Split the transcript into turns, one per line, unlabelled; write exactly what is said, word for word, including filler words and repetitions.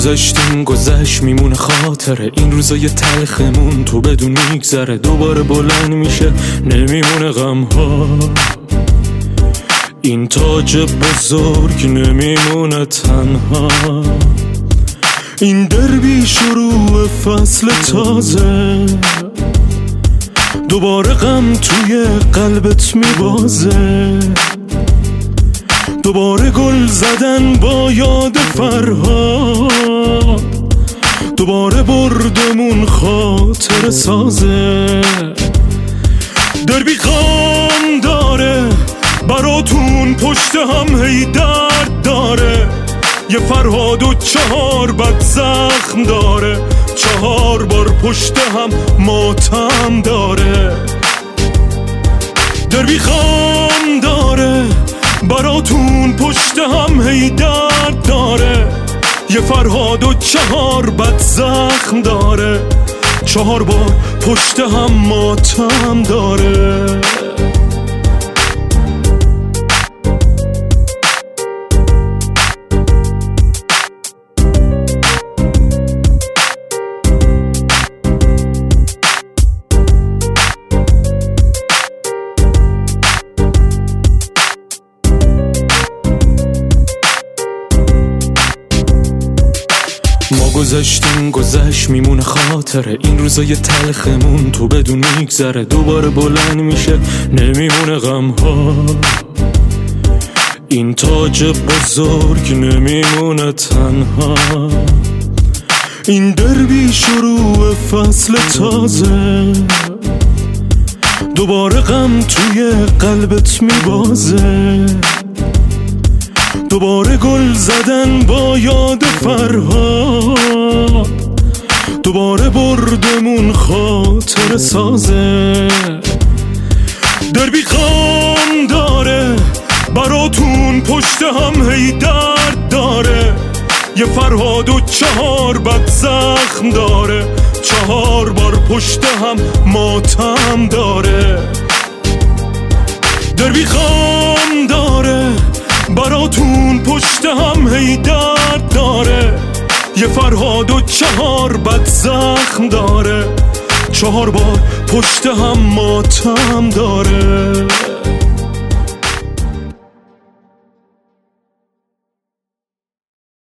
گذشتیم گذشت میمونه خاطره این روزای تلخمون تو بدون میگذره دوباره بلند میشه نمیمونه غم ها این تاج بزرگ نمیمونه تنها این دربی شروع فصل تازه دوباره غم توی قلبت میبازه دوباره گل زدن با یاد فرهاد دوباره بردمون خاطر سازه دربی خام داره براتون پشت هم هی درد داره یه فرهاد و چهار بد زخم داره چهار بار پشت هم ماتم داره دربی خام داره براتون پشت هم هی درد داره یه فرهاد و چهار بد زخم داره چهار بار پشت هم ماتم داره ما گذشتیم گذشت میمونه خاطره این روزای تلخمون تو بدون میگذره دوباره بلند میشه نمیمونه غم ها این تاج بزرگ نمیمونه تنها این دربی شروع فصل تازه دوباره غم توی قلبت میبازه دوباره گل زدن با یاد فرهاد دوباره بردمون خاطر سازه دربی خام داره براتون پشت هم هی درد داره یه فرهاد و چهار بد زخم داره چهار بار پشت هم ماتم داره دربی خام داره براتون پشت هم هی درد داره یه فرهاد و چهار بد زخم داره چهار بار پشت هم ماتم داره